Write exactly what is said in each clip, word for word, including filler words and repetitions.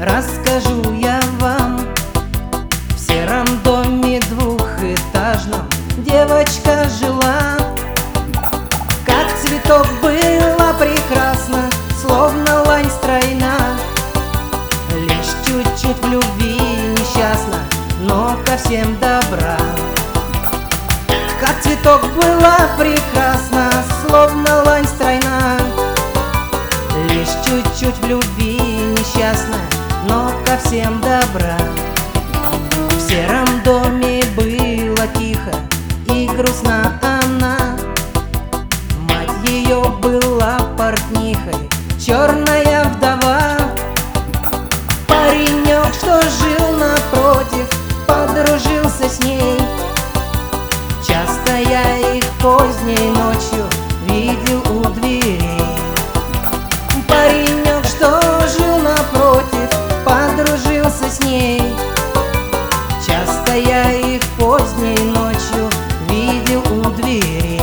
расскажу я вам. В сером доме двухэтажном девочка жила. Как цветок была прекрасна, словно лань стройна. Лишь чуть-чуть в любви несчастна, но ко всем добра. Как цветок была прекрасна, словно лань стройна. Лишь чуть-чуть в любви несчастна, но ко всем добра. В сером доме было тихо и грустна она. Мать ее была портнихой, черная вдова. Паренек, что жил напротив, подружился с ней. Часто я их поздней ночью видел у дверей. Паренек, что жил напротив, подружился с ней. Часто я их поздней ночью видел у дверей.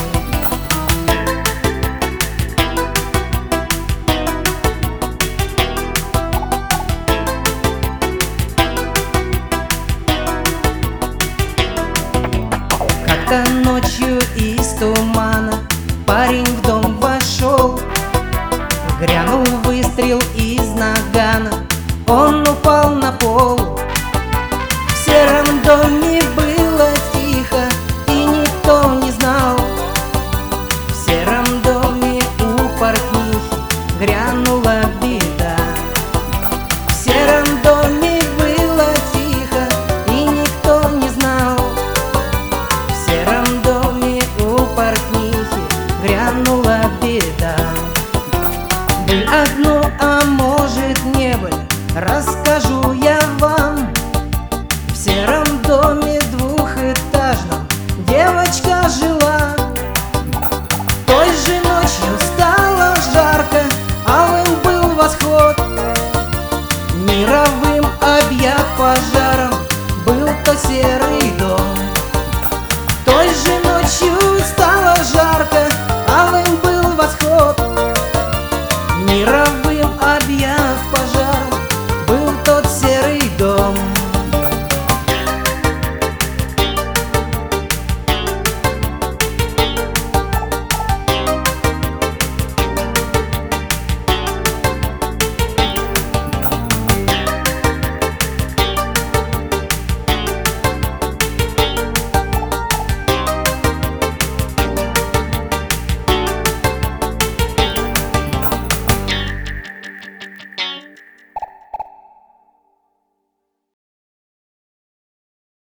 Как-то ночью из тумана парень в дом вошел. Грянул выстрел из нагана, он упал на пол. В сером доме было тихо, и никто не знал. В сером доме у портнихи грянула беда. В сером доме было тихо, и никто не знал. В сером доме у портнихи грянула беда. Быль одну, а может не быль, расскажу я вам. В сером доме двухэтажном девочка жила. Той же ночью стало жарко, алым был восход. Мировым объят пожаром был то серый